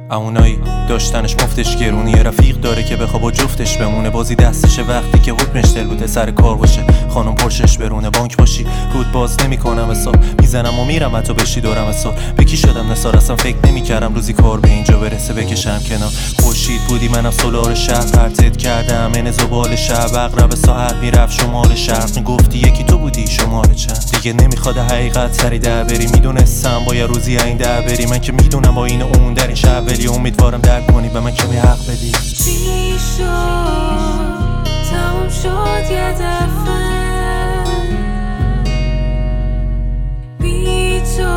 اونایی داشتنش مفتش گرونی، یه رفیق داره که بخواه با جفتش بمونه، بازی دستشه وقتی که حکمش دل بوده سر کار باشه، خانم پرشش برونه، بانک باشی رود باز نمیکنم حساب، میزنم و میرم حتی بشی دورم حساب، به کی شدم نثار اصلا فکر نمیکردم روزی کار به اینجا برسه بکشم کنار، خورشید بودی منم سولار شهر پرتت کردم این زبال شب، اقرب ساعت میرفت شمال شرق، میگفتی یکی تو بودی شماره چند، دیگه نمیخواد حقیقت سری در بری، میدونستم با یه روزی این در بری، من که میدونم با این اون در این شب ولی امیدوارم درک کنی و من کمی حق بدی. چی شد تموم شد یه دفعه بی تو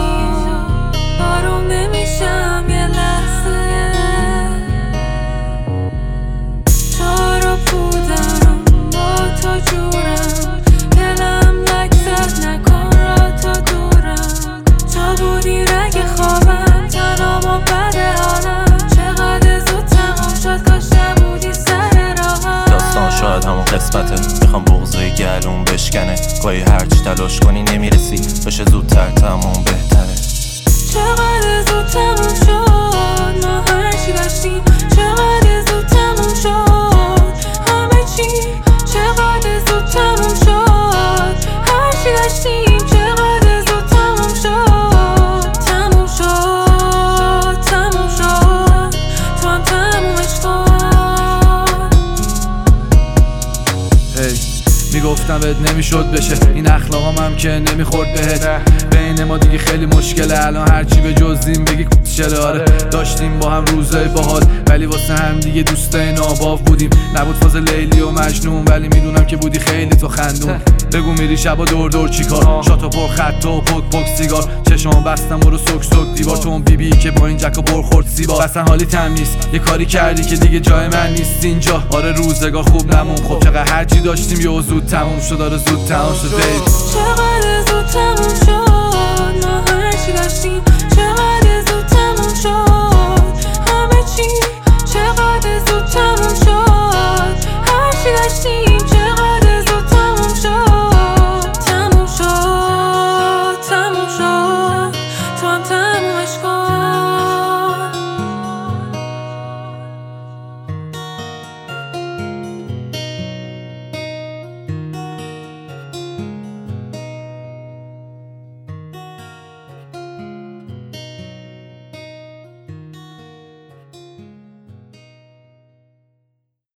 آروم نمیشم یه لحظه، تو رو بودم با تو جورم، دلم لک زد نکن را تو دورم، تو بودی رگ خوابم تنام و بد حالم، چقدر زود تموم شد کاش نبودی سر راهم، داستان شاید همون قسمته، میخوام بغضای گلوم بشکنه، گاهی هرچی تلاش کنی نمیرسی، بشه زودتر تموم بهتره، چقدر زود تموم شد ما هرچی داشتیم، چقدر زود تموم شد همه چی، چقدر زود تموم شد هرچی داشتیم، چقدر زود تموم شد، تموم شد تموم شد تو هم تمومش کن. میگفتم بهت نمیشد بشه، این اخلاقام هم که نمیخورد بهت، بین ما دیگه خیلی مشکله، الان هرچی به جزیم بگی چرا، آره داشتیم با هم روزای باحال ولی واسه هم دیگه دوستای ناباو بودیم، نبود فاز لیلی و مجنون ولی میدونم که بودی خیلی تو خندون، بگو میری شبا دور دور چیکار، شاتو پر خط و پک پک سیگار، چشمام بستم برو سک سک دیوار، تو اون بی که با این جک و برخورد سیبا، اصلا حالی تم نیست، یه کاری کردی که دیگه جای من نیست اینجا، آره روزگار خوب نمون، خب چقدر هرچی داشتیم یه زود تموم شد، آره زود تموم شد، چقدر زود تموم شد ما هرچی داشتیم، چقدر